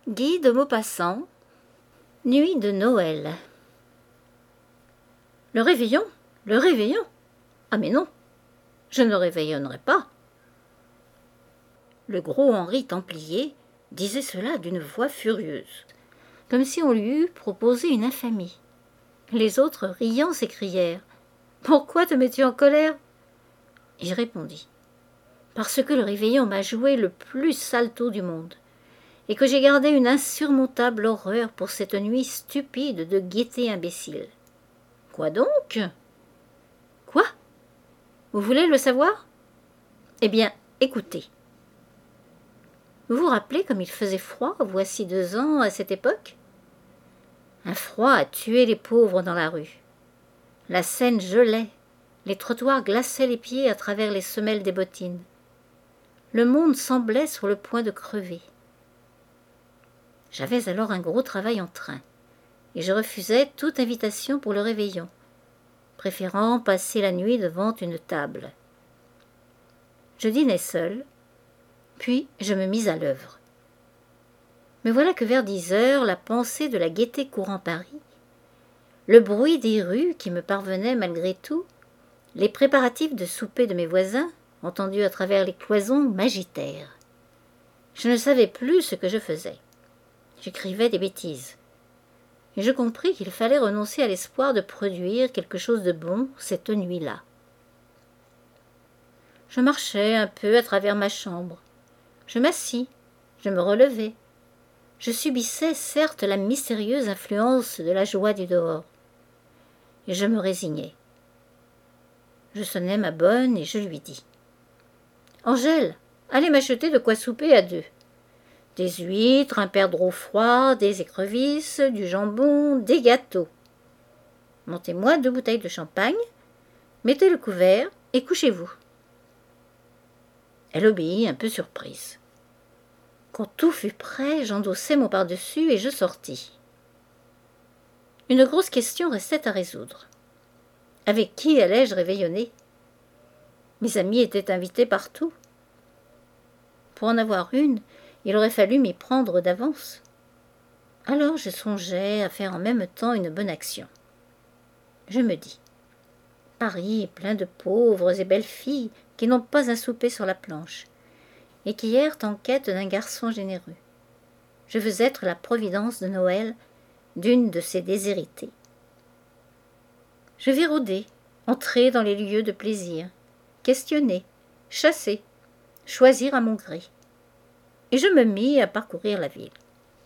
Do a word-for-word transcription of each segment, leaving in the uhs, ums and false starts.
Guy de Maupassant, Nuit de Noël. Le réveillon, le réveillon. Ah mais non, je ne réveillonnerai pas. Le gros Henri Templier disait cela d'une voix furieuse, comme si on lui eût proposé une infamie. Les autres, riant, s'écrièrent « Pourquoi te mets-tu en colère ?» Et je répondis « Parce que le réveillon m'a joué le plus sale tour du monde, et que j'ai gardé une insurmontable horreur pour cette nuit stupide de gaieté imbécile. » « Quoi donc ?»« Quoi ? Vous voulez le savoir ? Eh bien, écoutez. Vous vous rappelez comme il faisait froid, voici deux ans, à cette époque ? Un froid a tué les pauvres dans la rue. La Seine gelait, les trottoirs glaçaient les pieds à travers les semelles des bottines. Le monde semblait sur le point de crever. J'avais alors un gros travail en train, et je refusais toute invitation pour le réveillon, préférant passer la nuit devant une table. Je dînai seul, puis je me mis à l'œuvre. Mais voilà que vers dix heures, la pensée de la gaieté courant Paris, le bruit des rues qui me parvenait malgré tout, les préparatifs de souper de mes voisins, entendus à travers les cloisons, m'agitèrent. Je ne savais plus ce que je faisais. J'écrivais des bêtises. Et je compris qu'il fallait renoncer à l'espoir de produire quelque chose de bon cette nuit-là. Je marchais un peu à travers ma chambre. Je m'assis, je me relevai. Je subissais certes la mystérieuse influence de la joie du dehors. Et je me résignai. Je sonnai ma bonne et je lui dis « Angèle, allez m'acheter de quoi souper à deux. Des huîtres, un perdreau froid, des écrevisses, du jambon, des gâteaux. Montez-moi deux bouteilles de champagne, mettez le couvert et couchez-vous. » Elle obéit un peu surprise. Quand tout fut prêt, j'endossai mon pardessus et je sortis. Une grosse question restait à résoudre. Avec qui allais-je réveillonner ? Mes amis étaient invités partout. Pour en avoir une, il aurait fallu m'y prendre d'avance. Alors je songeais à faire en même temps une bonne action. Je me dis, Paris est plein de pauvres et belles filles qui n'ont pas un souper sur la planche et qui errent en quête d'un garçon généreux. Je veux être la providence de Noël d'une de ces déshéritées. Je vais rôder, entrer dans les lieux de plaisir, questionner, chasser, choisir à mon gré. Et je me mis à parcourir la ville.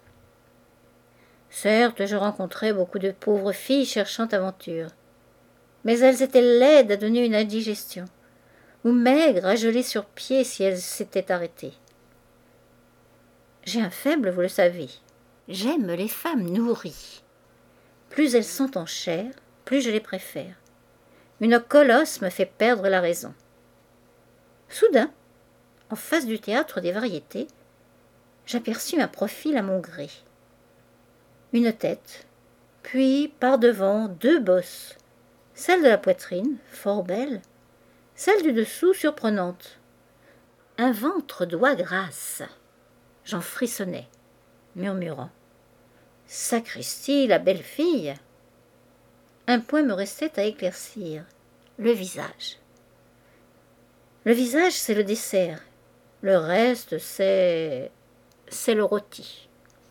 Certes, je rencontrais beaucoup de pauvres filles cherchant aventure, mais elles étaient laides à donner une indigestion, ou maigres à geler sur pied si elles s'étaient arrêtées. J'ai un faible, vous le savez. J'aime les femmes nourries. Plus elles sont en chair, plus je les préfère. Une colosse me fait perdre la raison. Soudain, en face du théâtre des variétés, j'aperçus un profil à mon gré. Une tête, puis par devant deux bosses, celle de la poitrine, fort belle, celle du dessous surprenante. Un ventre d'oie grasse. J'en frissonnais, murmurant « Sacristi, la belle fille !» Un point me restait à éclaircir, le visage. Le visage, c'est le dessert. Le reste, c'est... c'est le rôti.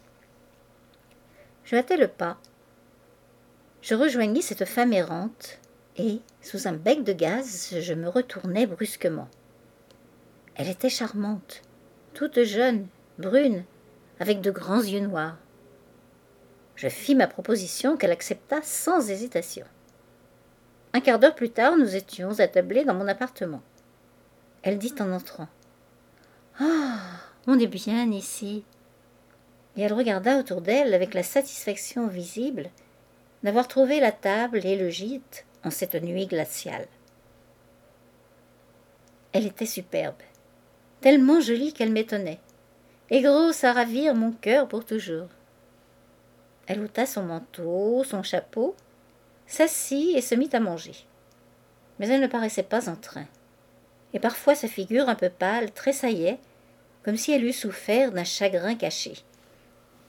Je hâtai le pas. Je rejoignis cette femme errante et, sous un bec de gaz, je me retournai brusquement. Elle était charmante, toute jeune, brune, avec de grands yeux noirs. Je fis ma proposition qu'elle accepta sans hésitation. Un quart d'heure plus tard, nous étions attablés dans mon appartement. Elle dit en entrant « Ah, on est bien ici !» Et elle regarda autour d'elle avec la satisfaction visible d'avoir trouvé la table et le gîte en cette nuit glaciale. Elle était superbe, tellement jolie qu'elle m'étonnait, et grosse à ravir mon cœur pour toujours. Elle ôta son manteau, son chapeau, s'assit et se mit à manger. Mais elle ne paraissait pas en train, et parfois sa figure un peu pâle tressaillait, comme si elle eût souffert d'un chagrin caché.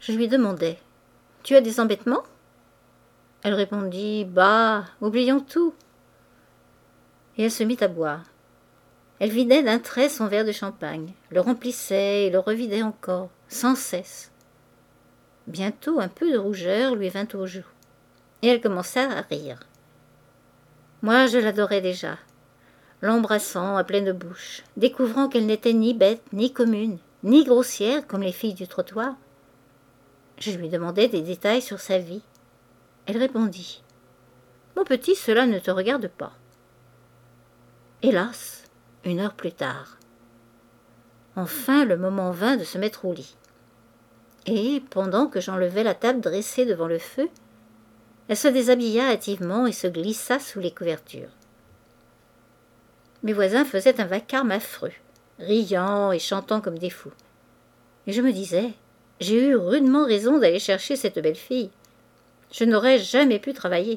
Je lui demandai « Tu as des embêtements ?» Elle répondit « Bah, oublions tout !» Et elle se mit à boire. Elle vidait d'un trait son verre de champagne, le remplissait et le revidait encore, sans cesse. Bientôt un peu de rougeur lui vint aux joues, et elle commença à rire. Moi, je l'adorais déjà, l'embrassant à pleine bouche, découvrant qu'elle n'était ni bête, ni commune, ni grossière comme les filles du trottoir. Je lui demandai des détails sur sa vie. Elle répondit « Mon petit, cela ne te regarde pas. » Hélas, une heure plus tard. Enfin, le moment vint de se mettre au lit. Et, pendant que j'enlevais la table dressée devant le feu, elle se déshabilla hâtivement et se glissa sous les couvertures. Mes voisins faisaient un vacarme affreux, riant et chantant comme des fous. Et je me disais, j'ai eu rudement raison d'aller chercher cette belle fille. Je n'aurais jamais pu travailler.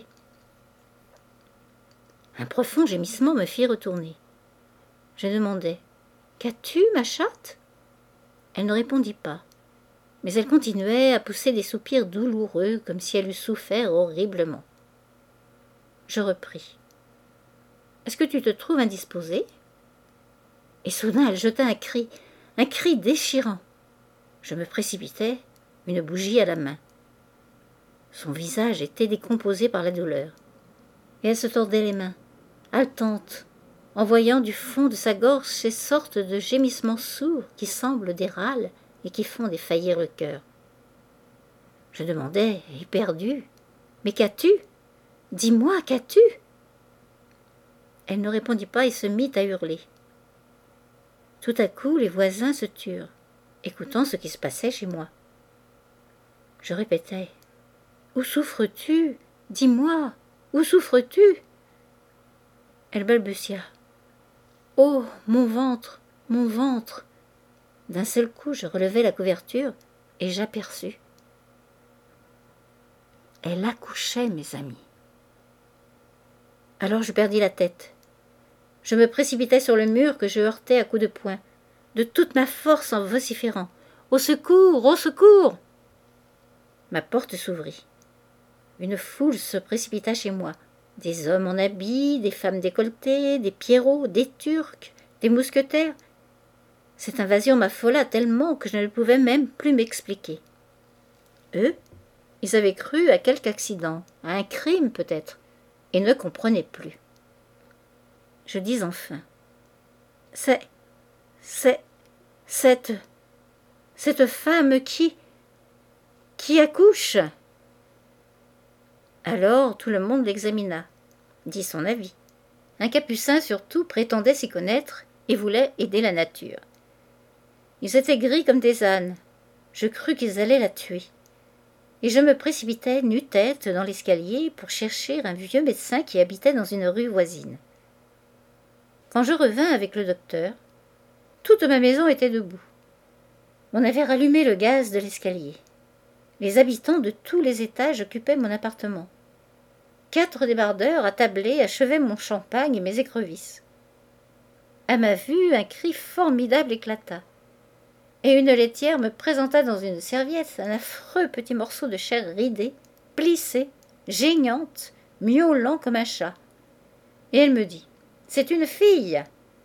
Un profond gémissement me fit retourner. Je demandai, « Qu'as-tu, ma chatte ?» Elle ne répondit pas, mais elle continuait à pousser des soupirs douloureux comme si elle eût souffert horriblement. Je repris, « Est-ce que tu te trouves indisposée ?» Et soudain elle jeta un cri, un cri déchirant. Je me précipitai, une bougie à la main. Son visage était décomposé par la douleur, et elle se tordait les mains, haletante, en voyant du fond de sa gorge ces sortes de gémissements sourds qui semblent des râles et qui font défaillir le cœur. Je demandai, éperdue, « Mais qu'as-tu ? Dis-moi, qu'as-tu » Elle ne répondit pas et se mit à hurler. Tout à coup, les voisins se turent, écoutant ce qui se passait chez moi. Je répétais, « Où souffres-tu ? Dis-moi, où souffres-tu » Elle balbutia. « Oh, mon ventre, mon ventre !» D'un seul coup, je relevai la couverture et j'aperçus. Elle accouchait, mes amis. Alors je perdis la tête. Je me précipitai sur le mur que je heurtai à coups de poing, de toute ma force en vociférant. « Au secours, au secours !» Ma porte s'ouvrit. Une foule se précipita chez moi. Des hommes en habits, des femmes décolletées, des pierrots, des turcs, des mousquetaires. Cette invasion m'affola tellement que je ne pouvais même plus m'expliquer. Eux, ils avaient cru à quelque accident, à un crime peut-être, et ne comprenaient plus. Je dis enfin, « C'est, c'est, cette, cette femme qui, qui accouche !» Alors tout le monde l'examina, dit son avis. Un capucin surtout prétendait s'y connaître et voulait aider la nature. Ils étaient gris comme des ânes. Je crus qu'ils allaient la tuer. Et je me précipitai nu-tête dans l'escalier pour chercher un vieux médecin qui habitait dans une rue voisine. Quand je revins avec le docteur, toute ma maison était debout. On avait rallumé le gaz de l'escalier. Les habitants de tous les étages occupaient mon appartement. Quatre débardeurs attablés achevaient mon champagne et mes écrevisses. À ma vue, un cri formidable éclata, et une laitière me présenta dans une serviette un affreux petit morceau de chair ridée, plissée, geignante, miaulant comme un chat. Et elle me dit, « C'est une fille !»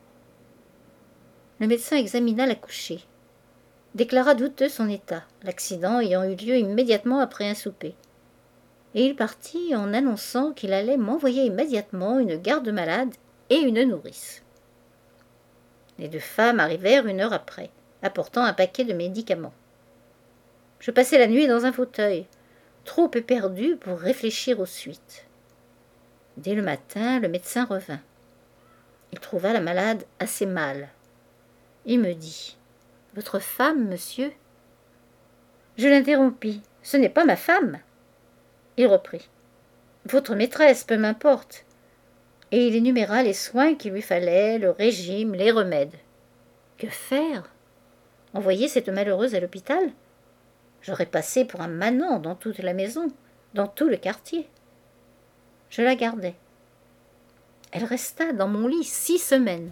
Le médecin examina l'accouchée, déclara douteux son état, l'accident ayant eu lieu immédiatement après un souper. Et il partit en annonçant qu'il allait m'envoyer immédiatement une garde-malade et une nourrice. Les deux femmes arrivèrent une heure après, apportant un paquet de médicaments. Je passai la nuit dans un fauteuil, trop éperdu pour réfléchir aux suites. Dès le matin, le médecin revint. Il trouva la malade assez mal. Il me dit, « Votre femme, monsieur ?» Je l'interrompis, « Ce n'est pas ma femme !» Il reprit, « Votre maîtresse, peu m'importe. » Et il énuméra les soins qu'il lui fallait, le régime, les remèdes. Que faire? Envoyer cette malheureuse à l'hôpital? J'aurais passé pour un manant dans toute la maison, dans tout le quartier. Je la gardai. Elle resta dans mon lit six semaines.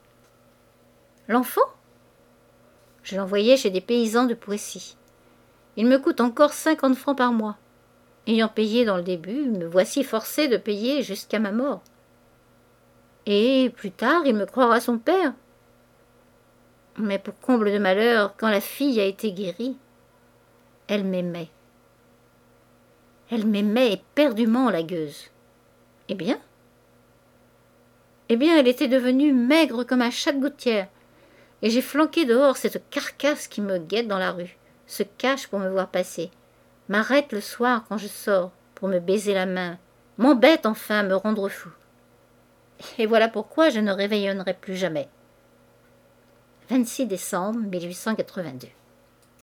L'enfant? Je l'envoyai chez des paysans de Poissy. Il me coûte encore cinquante francs par mois. Ayant payé dans le début, me voici forcé de payer jusqu'à ma mort. Et plus tard, il me croira son père. Mais pour comble de malheur, quand la fille a été guérie, elle m'aimait. Elle m'aimait éperdument, la gueuse. Eh bien Eh bien, elle était devenue maigre comme un chat de gouttière, et j'ai flanqué dehors cette carcasse qui me guette dans la rue, se cache pour me voir passer, m'arrête le soir quand je sors pour me baiser la main, m'embête enfin à me rendre fou. Et voilà pourquoi je ne réveillonnerai plus jamais. vingt-six décembre mille huit cent quatre-vingt-deux.